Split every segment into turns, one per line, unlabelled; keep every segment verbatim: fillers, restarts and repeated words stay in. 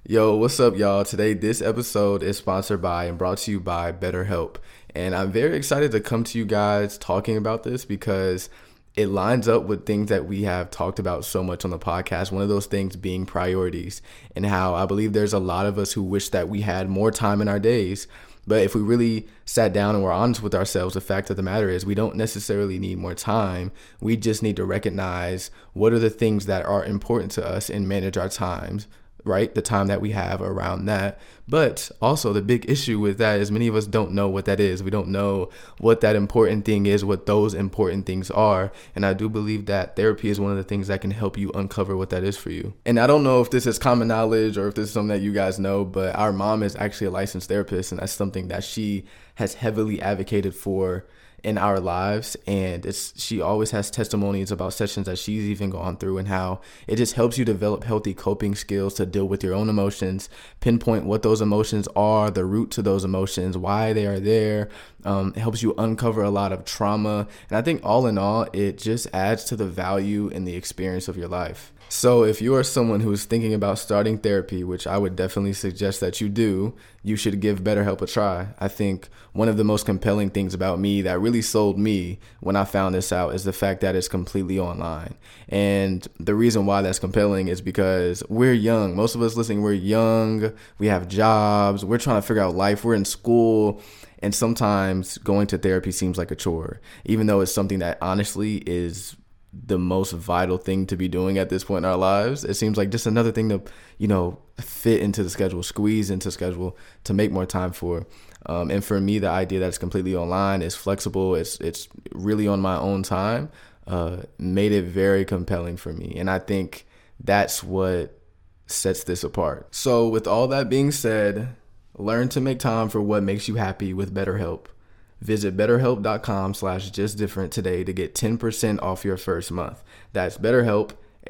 Yo, what's up, y'all? Today, this episode is sponsored by and brought to you by BetterHelp. And I'm very excited to come to you guys talking about this because it lines up with things that we have talked about so much on the podcast. One of those things being priorities, and how I believe there's a lot of us who wish that we had more time in our days. But if we really sat down and were honest with ourselves, the fact of the matter is we don't necessarily need more time. We just need to recognize what are the things that are important to us and manage our times, right? The time that we have around that. But also the big issue with that is many of us don't know what that is. We don't know what that important thing is, what those important things are. And I do believe that therapy is one of the things that can help you uncover what that is for you. And I don't know if this is common knowledge or if this is something that you guys know, but our mom is actually a licensed therapist, and that's something that she has heavily advocated for in our lives. And it's she always has testimonies about sessions that she's even gone through and how it just helps you develop healthy coping skills to deal with your own emotions, pinpoint what those emotions are, the root to those emotions, why they are there. Um, it helps you uncover a lot of trauma. And I think all in all, it just adds to the value and the experience of your life. So if you are someone who's thinking about starting therapy, which I would definitely suggest that you do, you should give BetterHelp a try. I think one of the most compelling things about me that really sold me when I found this out is the fact that it's completely online. And the reason why that's compelling is because we're young. Most of us listening, we're young, we have jobs, we're trying to figure out life, we're in school. And sometimes going to therapy seems like a chore, even though it's something that honestly is the most vital thing to be doing at this point in our lives. It seems like just another thing to, you know, fit into the schedule, squeeze into schedule to make more time for. Um, and for me, the idea that it's completely online, it's flexible, it's it's really on my own time, uh, made it very compelling for me. And I think that's what sets this apart. So with all that being said, learn to make time for what makes you happy with BetterHelp. Visit betterhelp.com slash just different today to get ten percent off your first month. That's BetterHelp,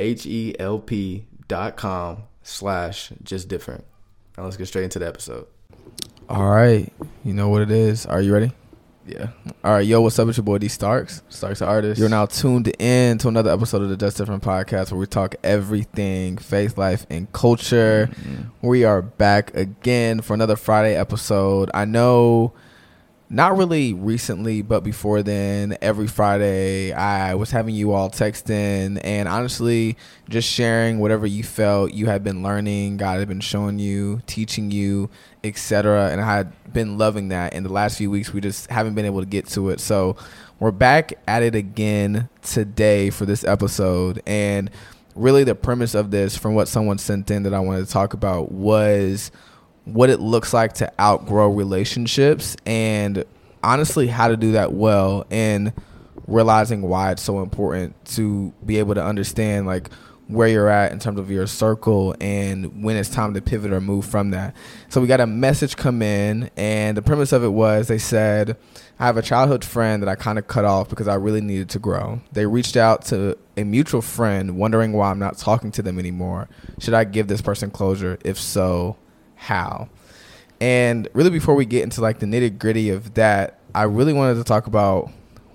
H-E-L-P dot com slash just different. Now let's get straight into the episode.
All right. You know what it is. Are you ready?
Yeah.
All right. Yo, what's up with your boy, D Starks?
Starks the artist.
You're now tuned in to another episode of the Just Different podcast where we talk everything faith, life, and culture. Mm-hmm. We are back again for another Friday episode. I know... Not really recently, but before then, every Friday, I was having you all texting and honestly just sharing whatever you felt you had been learning, God had been showing you, teaching you, et cetera. And I had been loving that. In the last few weeks, we just haven't been able to get to it. So we're back at it again today for this episode. And really the premise of this, from what someone sent in that I wanted to talk about, was what it looks like to outgrow relationships and honestly how to do that well, and realizing why it's so important to be able to understand like where you're at in terms of your circle and when it's time to pivot or move from that. So we got a message come in, and the premise of it was they said, I have a childhood friend that I kind of cut off because I really needed to grow. They reached out to a mutual friend wondering why I'm not talking to them anymore. Should I give this person closure? If so, how? And really, before we get into like the nitty gritty of that, I really wanted to talk about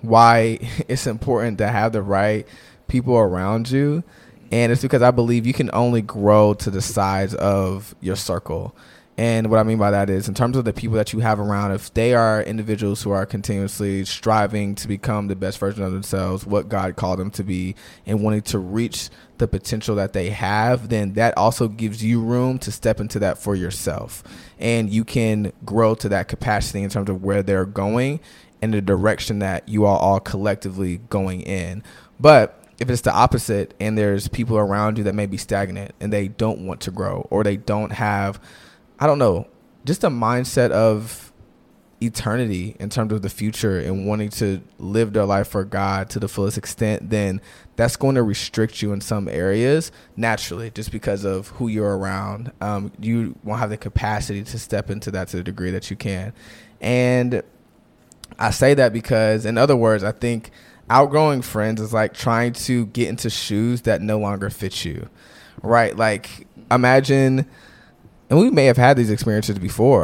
why it's important to have the right people around you. And it's because I believe you can only grow to the size of your circle. And what I mean by that is in terms of the people that you have around, if they are individuals who are continuously striving to become the best version of themselves, what God called them to be, and wanting to reach the potential that they have, then that also gives you room to step into that for yourself. And you can grow to that capacity in terms of where they're going and the direction that you are all collectively going in. But if it's the opposite and there's people around you that may be stagnant and they don't want to grow, or they don't have, I don't know, just a mindset of eternity in terms of the future and wanting to live their life for God to the fullest extent, then that's going to restrict you in some areas naturally, just because of who you're around. Um, you won't have the capacity to step into that to the degree that you can. And I say that because, in other words, I think outgrowing friends is like trying to get into shoes that no longer fit you, right? Like imagine, and we may have had these experiences before,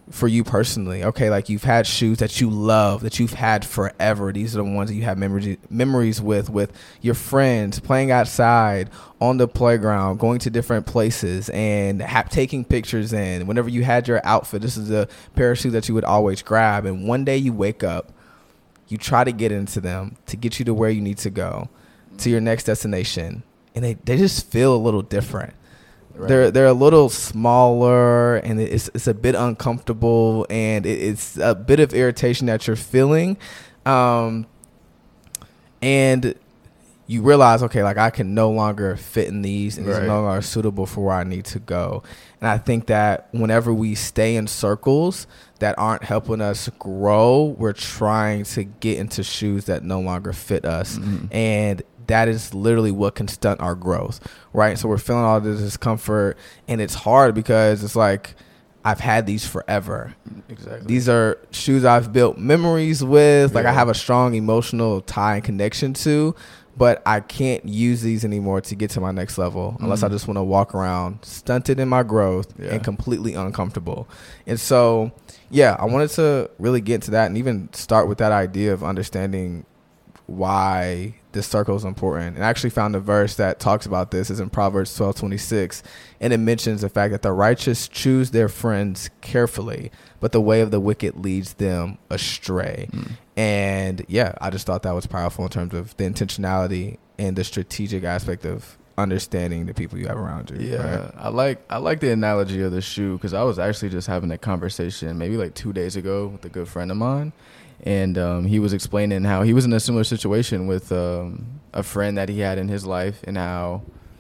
for you personally. Okay, like you've had shoes that you love, that you've had forever. These are the ones that you have memories memories with, with your friends, playing outside, on the playground, going to different places, and ha- taking pictures in. Whenever you had your outfit, this is a pair of shoes that you would always grab. And one day you wake up, you try to get into them to get you to where you need to go, to your next destination, and they, they just feel a little different. Right. They're they're a little smaller, and it's it's a bit uncomfortable, and it, it's a bit of irritation that you're feeling, um, and you realize, okay, like I can no longer fit in these, and right. these no longer suitable for where I need to go. And I think that whenever we stay in circles that aren't helping us grow, we're trying to get into shoes that no longer fit us, mm-hmm. and that is literally what can stunt our growth, right? So we're feeling all this discomfort, and it's hard because it's like, I've had these forever. Exactly. These are shoes I've built memories with, like yeah. I have a strong emotional tie and connection to, but I can't use these anymore to get to my next level mm-hmm. unless I just want to walk around stunted in my growth yeah. and completely uncomfortable. And so, yeah, I wanted to really get into that and even start with that idea of understanding why this circle is important. And I actually found a verse that talks about this. Is in Proverbs twelve twenty-six, and it mentions the fact that the righteous choose their friends carefully, but the way of the wicked leads them astray. Mm. And yeah, I just thought that was powerful in terms of the intentionality and the strategic aspect of understanding the people you have around you.
Yeah,
right?
I like I like the analogy of the shoe, because I was actually just having a conversation maybe like two days ago with a good friend of mine. And um, he was explaining how he was in a similar situation with um, a friend that he had in his life, and how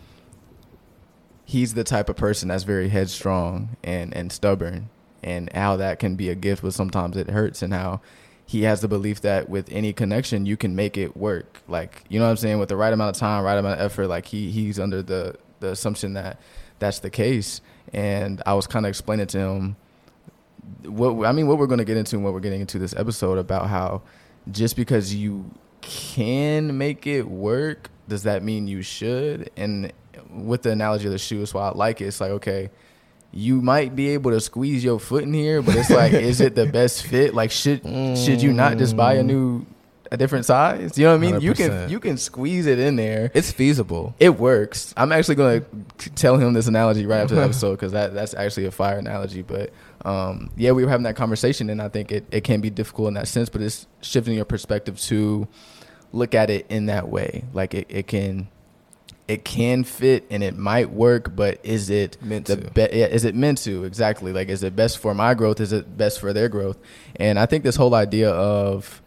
he's the type of person that's very headstrong and, and stubborn, and how that can be a gift, but sometimes it hurts, and how he has the belief that with any connection, you can make it work. Like, you know what I'm saying? With the right amount of time, right amount of effort, like he he's under the, the assumption that that's the case. And I was kind of explaining to him, what I mean, what we're going to get into and what we're getting into this episode about how just because you can make it work, does that mean you should? And with the analogy of the shoe, is why I like it. It's like, okay, you might be able to squeeze your foot in here, but it's like, is it the best fit? Like, should mm. should you not just buy a new, a different size? You know what I mean? one hundred percent. You can you can squeeze it in there.
It's feasible.
It works. I'm actually going to tell him this analogy right after the episode, because that, that's actually a fire analogy. But um, yeah, we were having that conversation, and I think it, it can be difficult in that sense, but it's shifting your perspective to look at it in that way. Like it, it can it can fit and it might work, but is it
meant
the
to?
Be- yeah, is it meant to? Exactly. Like, is it best for my growth? Is it best for their growth? And I think this whole idea of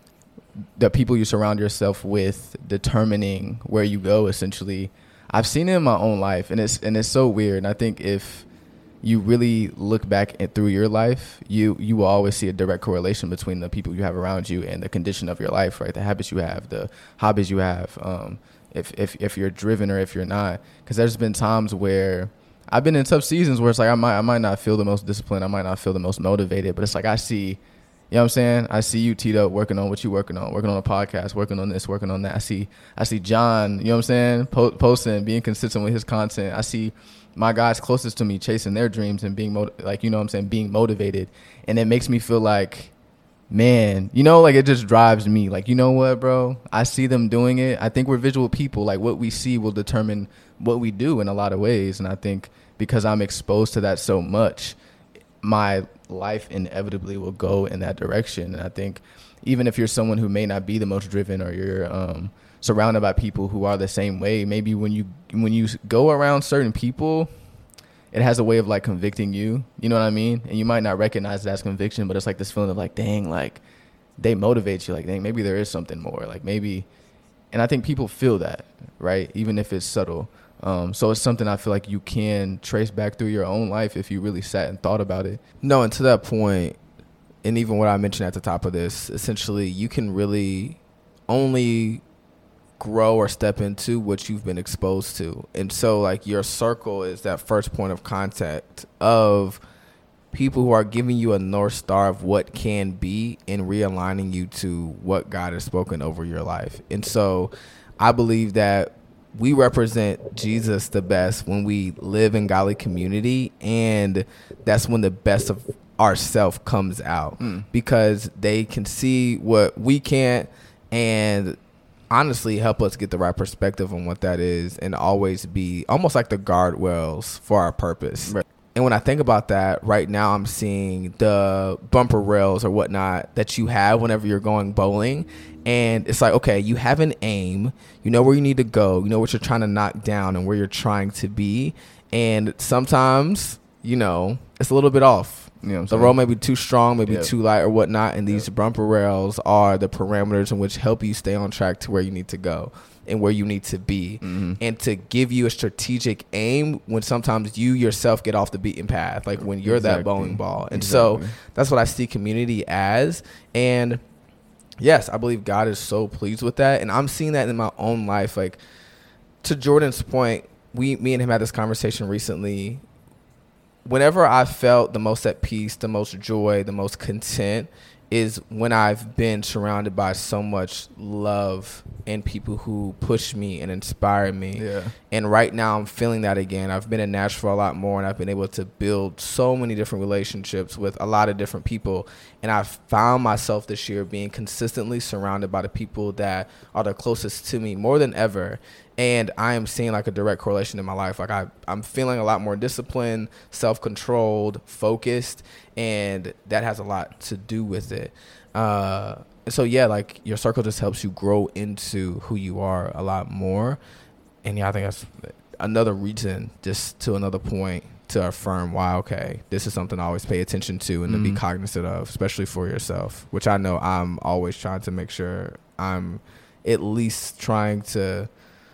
the people you surround yourself with determining where you go, essentially, I've seen it in my own life, and it's and it's so weird. And I think if you really look back at, through your life, you you will always see a direct correlation between the people you have around you and the condition of your life, right? The habits you have, the hobbies you have, um, if if if you're driven or if you're not. Because there's been times where I've been in tough seasons where it's like I might I might not feel the most disciplined, I might not feel the most motivated, but it's like I see, you know what I'm saying? I see you teed up working on what you're working on, working on a podcast, working on this, working on that. I see I see John, you know what I'm saying, po- posting, being consistent with his content. I see my guys closest to me chasing their dreams and being mo- like, you know what I'm saying, being motivated. And it makes me feel like, man, you know, like it just drives me. Like, you know what, bro? I see them doing it. I think we're visual people. Like, what we see will determine what we do in a lot of ways. And I think because I'm exposed to that so much, my life inevitably will go in that direction. And I think even if you're someone who may not be the most driven, or you're um, surrounded by people who are the same way, maybe when you when you go around certain people, it has a way of like convicting you. You know what I mean? And you might not recognize it as conviction, but it's like this feeling of like, dang, like they motivate you. Like, dang, maybe there is something more. Like maybe, and I think people feel that, right? Even if it's subtle. Um, so it's something I feel like you can trace back through your own life if you really sat and thought about it.
No, and to that point, and even what I mentioned at the top of this, essentially you can really only grow or step into what you've been exposed to. And so like your circle is that first point of contact of people who are giving you a North Star of what can be and realigning you to what God has spoken over your life. And so I believe that we represent Jesus the best when we live in godly community, and that's when the best of our self comes out
Mm.
because they can see what we can't, and honestly help us get the right perspective on what that is, and always be almost like the guardrails for our purpose.
Right.
And when I think about that right now, I'm seeing the bumper rails or whatnot that you have whenever you're going bowling. And it's like, okay, you have an aim, you know where you need to go, you know what you're trying to knock down and where you're trying to be. And sometimes, you know, it's a little bit off.
You know what I'm
The
saying?
road may be too strong, maybe
Yep.
too light or whatnot. And these
Yep.
bumper rails are the parameters in which help you stay on track to where you need to go and where you need to be.
Mhm.
And to give you a strategic aim when sometimes you yourself get off the beaten path, like when you're that
Exactly.
bowling ball. And so
Exactly.
that's what I see community as. And yes, I believe God is so pleased with that. And I'm seeing that in my own life. Like, to Jordan's point, we, me and him had this conversation recently. Whenever I felt the most at peace, the most joy, the most content is when I've been surrounded by so much love and people who push me and inspire me.
Yeah.
And right now I'm feeling that again. I've been in Nashville a lot more, and I've been able to build so many different relationships with a lot of different people. And I've found myself this year being consistently surrounded by the people that are the closest to me more than ever. And I am seeing like a direct correlation in my life. Like I, I'm feeling a lot more disciplined, self-controlled, focused, and that has a lot to do with it. Uh, so yeah, like your circle just helps you grow into who you are a lot more. And yeah, I think that's another reason, just to another point, to affirm why, okay, this is something I always pay attention to and to be
Mhm.
cognizant of, especially for yourself, which I know I'm always trying to make sure I'm at least trying to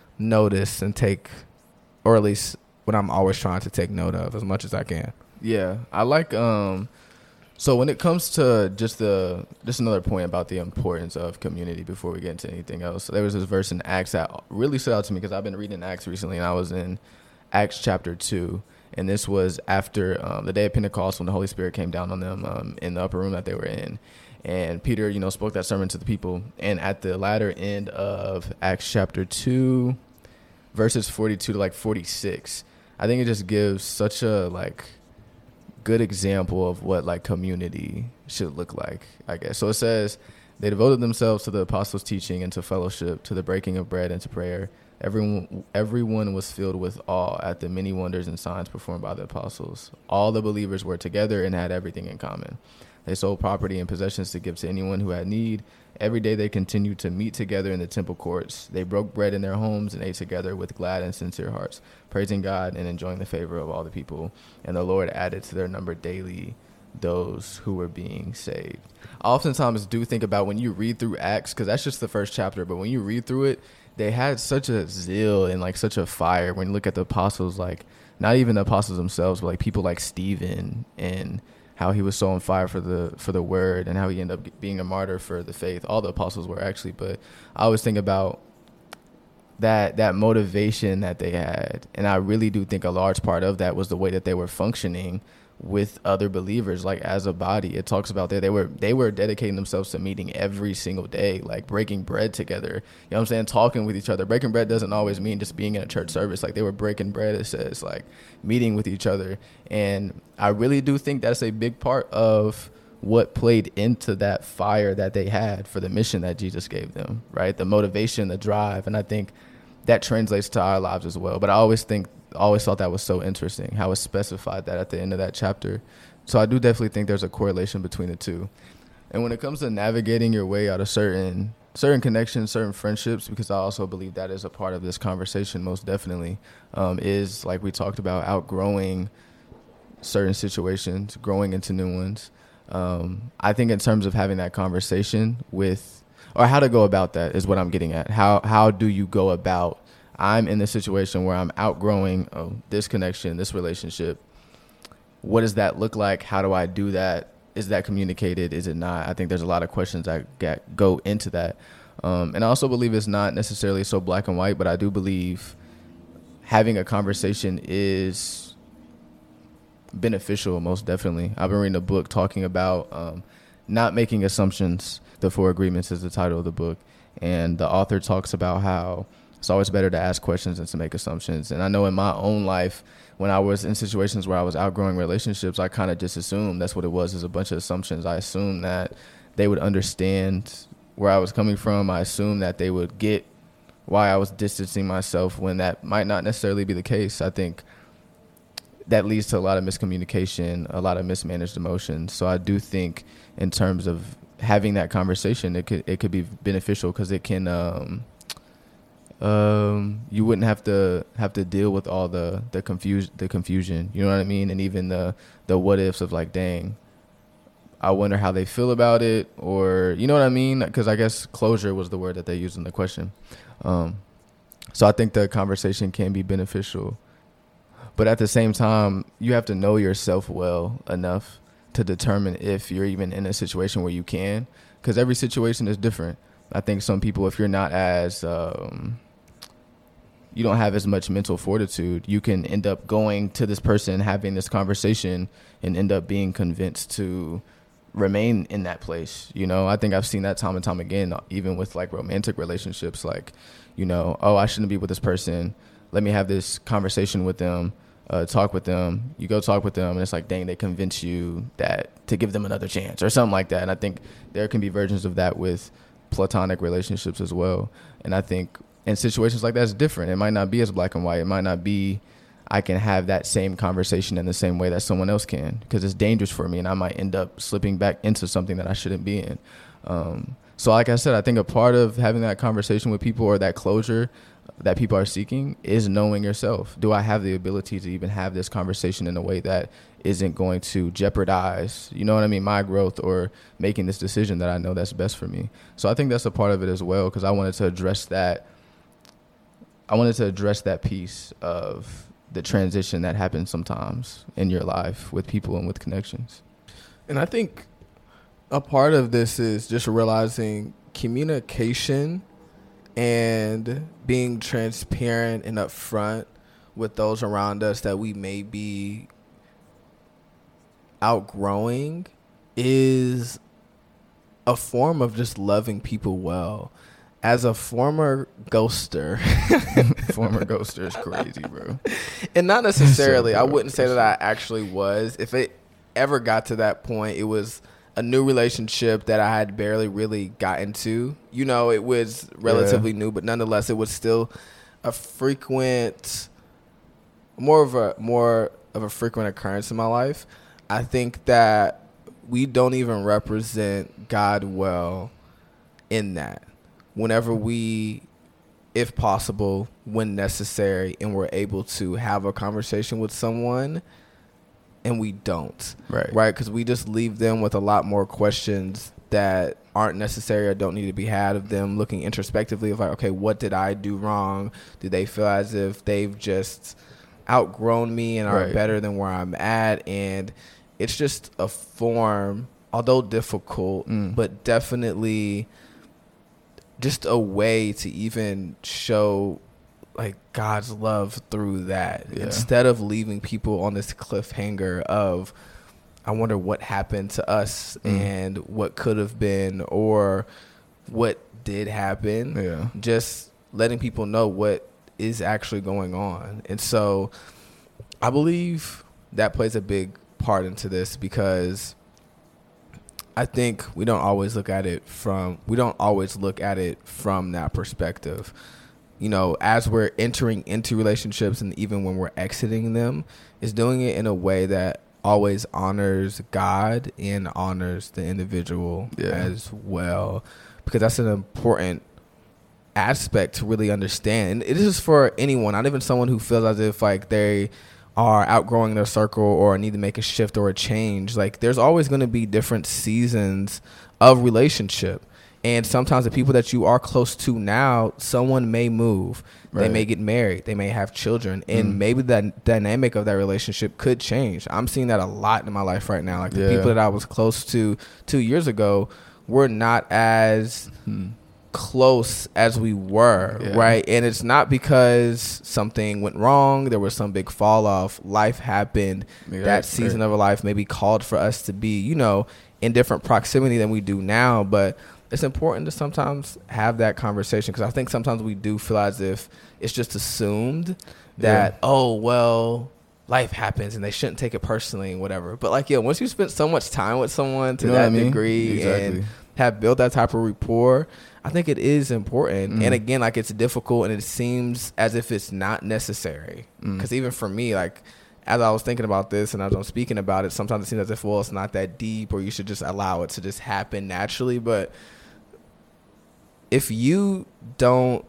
notice and take, or at least what I'm always trying to take note of as much as I can.
Yeah, I like um so when it comes to just the just another point about the importance of community before we get into anything else. There was this verse in Acts that really stood out to me because I've been reading Acts recently, and I was in Acts chapter two, and this was after um, the day of Pentecost when the Holy Spirit came down on them um, in the upper room that they were in. And Peter, you know, spoke that sermon to the people, and at the latter end of Acts chapter two, verses forty-two to like forty-six, I think it just gives such a like good example of what like community should look like, I guess. So it says, they devoted themselves to the apostles' teaching and to fellowship, to the breaking of bread and to prayer. Everyone, everyone was filled with awe at the many wonders and signs performed by the apostles. All the believers were together and had everything in common. They sold property and possessions to give to anyone who had need. Every day they continued to meet together in the temple courts. They broke bread in their homes and ate together with glad and sincere hearts, praising God and enjoying the favor of all the people. And the Lord added to their number daily those who were being saved. I oftentimes do think about when you read through Acts, because that's just the first chapter, but when you read through it, they had such a zeal and like such a fire. When you look at the apostles, like not even the apostles themselves, but like people like Stephen, and how he was so on fire for the for the word, and how he ended up being a martyr for the faith. All the apostles were actually, but I always think about that that motivation that they had, and I really do think a large part of that was the way that they were functioning with other believers, like as a body. It talks about that they were they were dedicating themselves to meeting every single day, like breaking bread together. You know what I'm saying? Talking with each other. Breaking bread doesn't always mean just being in a church service. Like they were breaking bread, it says, like meeting with each other. And I really do think that's a big part of what played into that fire that they had for the mission that Jesus gave them, right? The motivation, the drive. And I think that translates to our lives as well. But I always think always thought that was so interesting how it specified that at the end of that chapter. So I do definitely think there's a correlation between the two. And when it comes to navigating your way out of certain certain connections, certain friendships, because I also believe that is a part of this conversation, most definitely, um, is like we talked about, outgrowing certain situations, growing into new ones. Um, I think in terms of having that conversation with, or how to go about that is what I'm getting at. How how do you go about, I'm in this situation where I'm outgrowing oh, this connection, this relationship. What does that look like? How do I do that? Is that communicated? Is it not? I think there's a lot of questions that get, go into that. Um, and I also believe it's not necessarily so black and white, but I do believe having a conversation is beneficial, most definitely. I've been reading a book talking about um, not making assumptions. The Four Agreements is the title of the book. And the author talks about how it's always better to ask questions than to make assumptions. And I know in my own life, when I was in situations where I was outgrowing relationships, I kind of just assumed that's what it was, is a bunch of assumptions. I assumed that they would understand where I was coming from. I assumed that they would get why I was distancing myself when that might not necessarily be the case. I think that leads to a lot of miscommunication, a lot of mismanaged emotions. So I do think in terms of having that conversation, it could it could be beneficial because it can um, um, you wouldn't have to have to deal with all the the confuse the confusion. You know what I mean? And even the the what ifs of like, dang, I wonder how they feel about it, or you know what I mean? Because I guess closure was the word that they used in the question. Um, so I think the conversation can be beneficial, but at the same time, you have to know yourself well enough to determine if you're even in a situation where you can, because every situation is different. I think some people, if you're not as um, you don't have as much mental fortitude, you can end up going to this person, having this conversation, and end up being convinced to remain in that place. You know, I think I've seen that time and time again, even with like romantic relationships. Like, you know, oh, I shouldn't be with this person. Let me have this conversation with them, uh, talk with them. You go talk with them, and it's like, dang, they convince you that to give them another chance or something like that. And I think there can be versions of that with platonic relationships as well. And I think in situations like that, it's different. It might not be as black and white. It might not be I can have that same conversation in the same way that someone else can, because it's dangerous for me and I might end up slipping back into something that I shouldn't be in. Um, so like I said, I think a part of having that conversation with people, or that closure that people are seeking, is knowing yourself. Do I have the ability to even have this conversation in a way that isn't going to jeopardize, you know what I mean, my growth, or making this decision that I know that's best for me? So I think that's a part of it as well, because I wanted to address that. I wanted to address that piece of the transition that happens sometimes in your life with people and with connections.
And I think a part of this is just realizing communication and being transparent and upfront with those around us that we may be outgrowing is a form of just loving people well. As a former ghoster,
former ghoster is crazy, bro.
And not necessarily, I wouldn't say that I actually was. If it ever got to that point, it was a new relationship that I had barely really got into. You know, it was relatively yeah. new, but nonetheless, it was still a frequent, more of a more of a frequent occurrence in my life. I think that we don't even represent God well in that. Whenever we, if possible, when necessary, and we're able to have a conversation with someone, and we don't.
Right.
Right? Because we just leave them with a lot more questions that aren't necessary or don't need to be had, of them looking introspectively of like, okay, what did I do wrong? Do they feel as if they've just outgrown me and are right. better than where I'm at? And it's just a form, although difficult, mm. but definitely just a way to even show like God's love through that, yeah. instead of leaving people on this cliffhanger of, I wonder what happened to us mm. and what could have been or what did happen.
Yeah.
Just letting people know what is actually going on. And so I believe that plays a big part into this, because I think we don't always look at it from we don't always look at it from that perspective. You know, as we're entering into relationships and even when we're exiting them, is doing it in a way that always honors God and honors the individual yeah. as well, because that's an important aspect to really understand. And it is for anyone, not even someone who feels as if like they are outgrowing their circle or need to make a shift or a change. Like, there's always going to be different seasons of relationship. And sometimes the people that you are close to now, someone may move. Right. They may get married. They may have children. And mm. maybe that dynamic of that relationship could change. I'm seeing that a lot in my life right now. Like, the yeah. people that I was close to two years ago were not as mm. close as we were, yeah. right? And it's not because something went wrong. There was some big fall off. Life happened. Yeah, that season right. of our life maybe called for us to be, you know, in different proximity than we do now. But it's important to sometimes have that conversation, because I think sometimes we do feel as if it's just assumed that, yeah. oh, well, life happens and they shouldn't take it personally and whatever. But like, yeah, once you spend so much time with someone to you know that I mean? degree exactly. and have built that type of rapport, I think it is important. Mm. And again, like, it's difficult and it seems as if it's not necessary. Because mm. even for me, like, as I was thinking about this and as I'm speaking about it, sometimes it seems as if, well, it's not that deep, or you should just allow it to just happen naturally. But if you don't,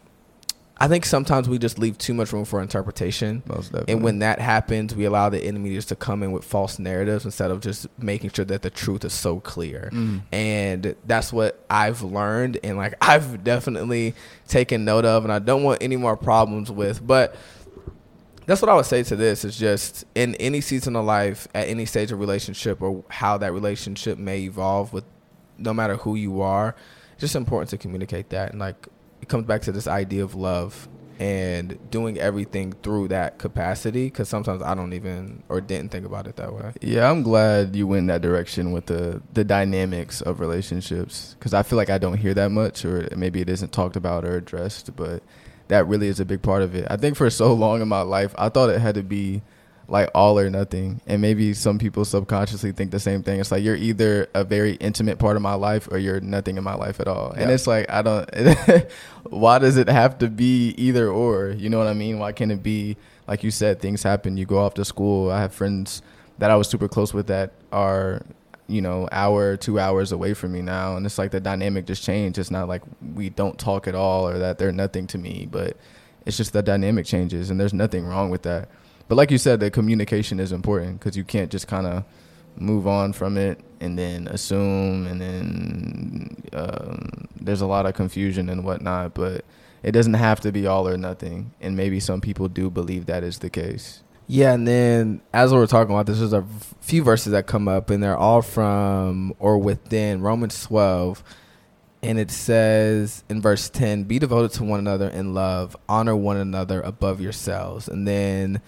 I think sometimes we just leave too much room for interpretation.
Most definitely.
And when that happens, we allow the enemy just to come in with false narratives instead of just making sure that the truth is so clear. Mm. And that's what I've learned, and like I've definitely taken note of, and I don't want any more problems with. But that's what I would say to this, is just in any season of life, at any stage of relationship, or how that relationship may evolve with no matter who you are, it's just important to communicate that. And like, it comes back to this idea of love and doing everything through that capacity, because sometimes I don't even or didn't think about it that way.
Yeah, I'm glad you went in that direction with the, the dynamics of relationships, because I feel like I don't hear that much, or maybe it isn't talked about or addressed, but that really is a big part of it. I think for so long in my life, I thought it had to be like all or nothing. And maybe some people subconsciously think the same thing. It's like, you're either a very intimate part of my life or you're nothing in my life at all. Yeah. And it's like, I don't, why does it have to be either or? You know what I mean? Why can't it be, like you said, things happen. You go off to school. I have friends that I was super close with that are, you know, hour, two hours away from me now. And it's like the dynamic just changed. It's not like we don't talk at all or that they're nothing to me, but it's just the dynamic changes, and there's nothing wrong with that. But like you said, the communication is important, because you can't just kind of move on from it and then assume, and then um, there's a lot of confusion and whatnot, but it doesn't have to be all or nothing. And maybe some people do believe that is the case.
Yeah, and then as we were talking about this, there's a few verses that come up, and they're all from or within Romans twelve. And it says in verse ten, be devoted to one another in love, honor one another above yourselves. And then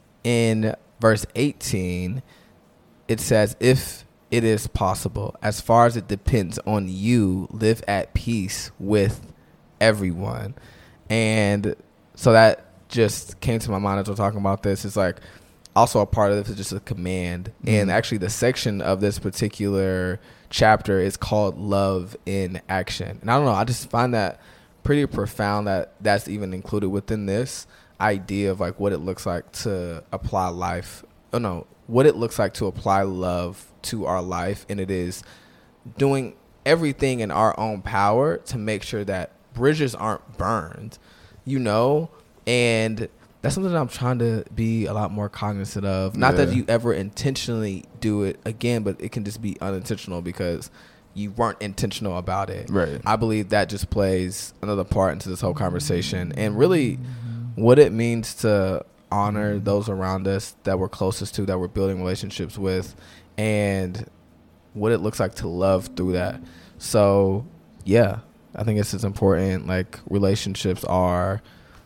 in verse eighteen, it says, if it is possible, as far as it depends on you, live at peace with everyone. And so that just came to my mind as we're talking about this. It's like, also a part of this is just a command. Mm-hmm. And actually the section of this particular chapter is called Love in Action. And I don't know, I just find that pretty profound that that's even included within this idea of like what it looks like to apply life. Oh no, what it looks like to apply love to our life. And it is doing everything in our own power to make sure that bridges aren't burned, you know? And that's something that I'm trying to be a lot more cognizant of. Not yeah. that you ever intentionally do it again, but it can just be unintentional because you weren't intentional about it.
Right.
I believe that just plays another part into this whole conversation, and really what it means to honor those around us that we're closest to, that we're building relationships with, and what it looks like to love through that. So, yeah, I think it's as important. Like, relationships are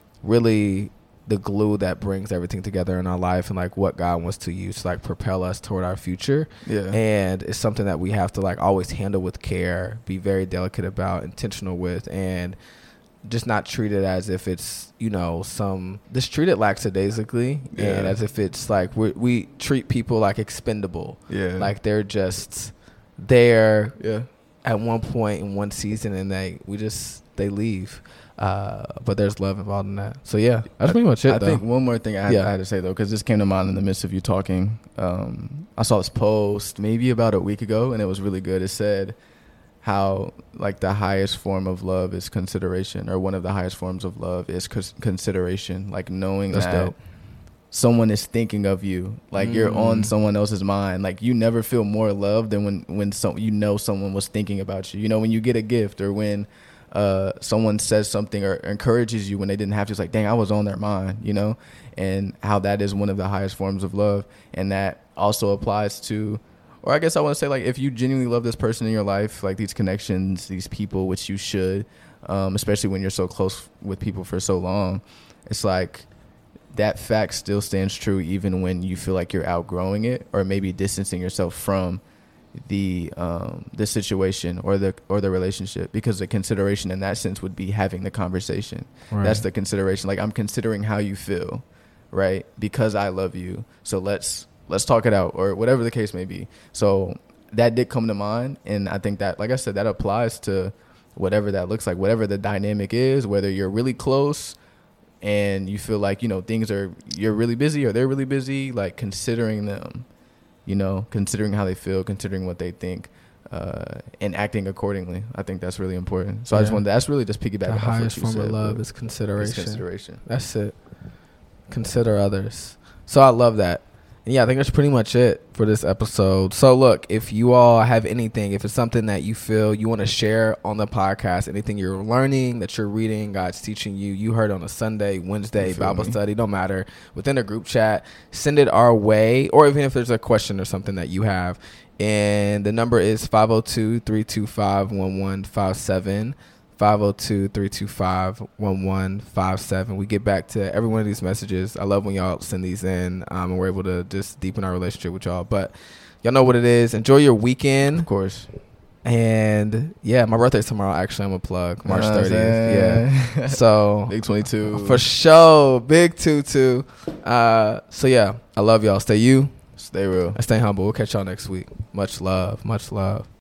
really the glue that brings everything together in our life, and like what God wants to use to like propel us toward our future.
Yeah.
And it's something that we have to like always handle with care, be very delicate about, intentional with, and just not treat it as if it's, you know, some, just treat it lackadaisically. Yeah. And as if it's like we we treat people like expendable.
Yeah.
Like they're just there
yeah.
at one point in one season, and they we just they leave. Uh, but there's love involved in that. So yeah, that's pretty much it.
I
though.
think one more thing I had,
yeah.
I had to say though, because this came to mind in the midst of you talking. Um, I saw this post maybe about a week ago, and it was really good. It said how like the highest form of love is consideration, or one of the highest forms of love is cons- consideration. Like knowing
that's
that
dope.
Someone is thinking of you, like mm. you're on someone else's mind. Like you never feel more loved than when when some you know someone was thinking about you. You know, when you get a gift, or when uh someone says something or encourages you when they didn't have to. It's like, dang, I was on their mind, you know. And how that is one of the highest forms of love. And that also applies to, or I guess I want to say, like, if you genuinely love this person in your life, like these connections, these people, which you should, um especially when you're so close with people for so long, it's like that fact still stands true even when you feel like you're outgrowing it, or maybe distancing yourself from the um the situation or the or the relationship, because the consideration in that sense would be having the conversation. Right. That's the consideration. Like, I'm considering how you feel, right? Because I love you. So let's let's talk it out, or whatever the case may be. So that did come to mind, and I think that, like I said, that applies to whatever that looks like, whatever the dynamic is, whether you're really close and you feel like, you know, things are, you're really busy or they're really busy, like considering them, you know, considering how they feel, considering what they think, uh, and acting accordingly. I think that's really important. So yeah. I just wanted to, that's really just piggyback.
The highest form of love is consideration.
consideration.
That's it. Consider others. So I love that. And yeah, I think that's pretty much it for this episode. So look, if you all have anything, if it's something that you feel you want to share on the podcast, anything you're learning, that you're reading, God's teaching you, you heard on a Sunday, Wednesday, Bible me? study, don't matter, within a group chat, send it our way. Or even if there's a question or something that you have. And the number is five oh two, three two five, one one five seven. five oh two, three two five, one one five seven. We get back to every one of these messages. I love when y'all send these in, um, and we're able to just deepen our relationship with y'all. But y'all know what it is. Enjoy your weekend.
Of course.
And yeah, my birthday's tomorrow. Actually, I'm a plug. March thirtieth. Yeah. So
Big twenty-two.
For sure. Big two two. Uh, so yeah, I love y'all. Stay you.
Stay real.
And stay humble. We'll catch y'all next week. Much love. Much love.